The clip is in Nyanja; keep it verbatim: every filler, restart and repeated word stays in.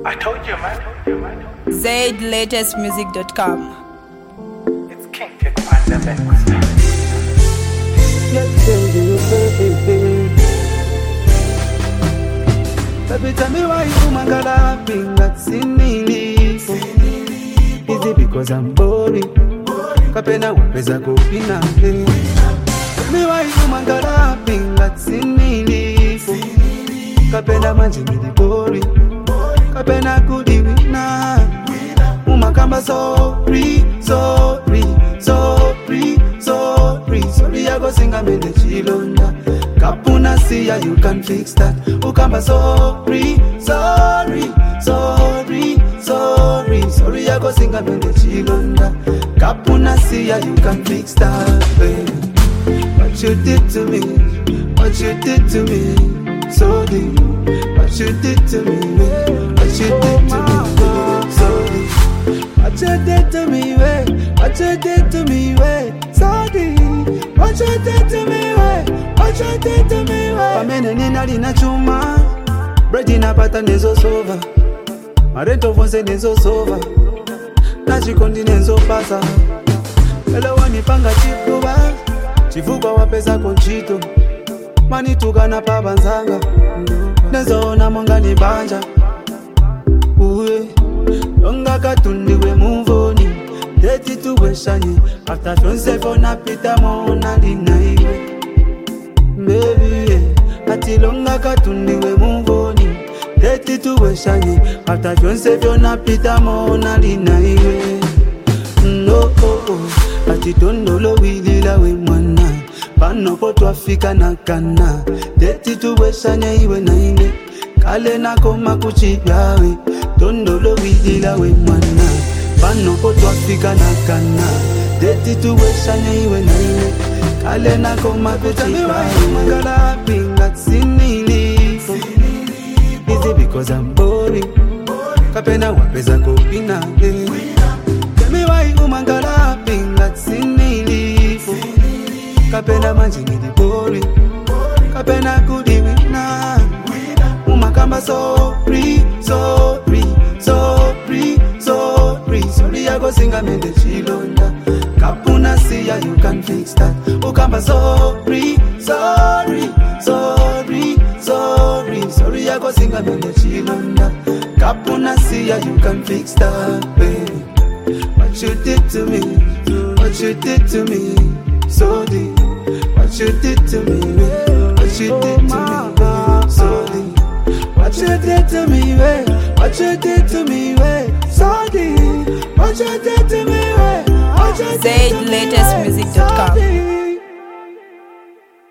I told you, man. Zaid latest music dot com. It's King Kick on the mix. Baby, tell me why you mangala pinga sinilipo. Is it because I'm boring? Kapena wapeza kupina. Tell me why you mangala pinga sinilipo. Kapena manje boring. Kapena kudiwina. Umakamba sorry, sorry, sorry, sorry. Sorry, I go sing a mende chilonda. Kapuna siya, you can fix that. Ukamba sorry, sorry, sorry, sorry. Sorry, I go sing a mende chilonda. Kapuna siya, you can fix that, babe. What you did to me, what you did to me, so deep. What you did to me, babe. What you did to me, babe, so deep. What you did to me, babe. What you did to me, babe, so deep. What you did to me, babe. What you did to me, babe. Pamene nina lina chuma, bread na pata nezo sova, marento vonse nezo sova, na chikondi nezo pasa. Hello wani panga chifuba, chifuba wapesa konchito, mani tukana pa banzanga, nezo na monga ni banja. Uwe, longa katundiwe muvoni, deti tuwe shani, after fiance for na pita mona lina iwe. Baby, yeah. Ati longa katundiwe muvoni, deti tuwe shani, after fiance for na pita mona lina iwe. No, oh, oh, ati tondolo wilila we mwana, pano poto afika na kana, deti tuwe shani iwe na ine, kale na koma kuchigawe, tondolo wilila we mwana, pano poto afika na kana, deti tuwe shani iwe na ine, kale na koma kuchigawe. Mangala pinga sinilipo, is it because I'm boring? Kapena wapeza kupina, eh. Tell me why you mangala pinga sinilipo, kapena manje ngidi boring, kapena kudiwina. Umakamba sorry, sorry, sorry, sorry. Sorry, I go sing a mende chilonda. Kapuna siya, you can fix that. Ukamba sorry, sorry, sorry, sorry. Sorry, I go sing a mende chilonda. Kapuna siya, you can fix that, babe. What you did to me, what you did to me, so deep. What you did to me, babe. What you did to me, babe, so deep. What you did to me, babe. What you did to me, babe, so deep. What you did to me, babe. What you did to me, Zaid latest music dot com.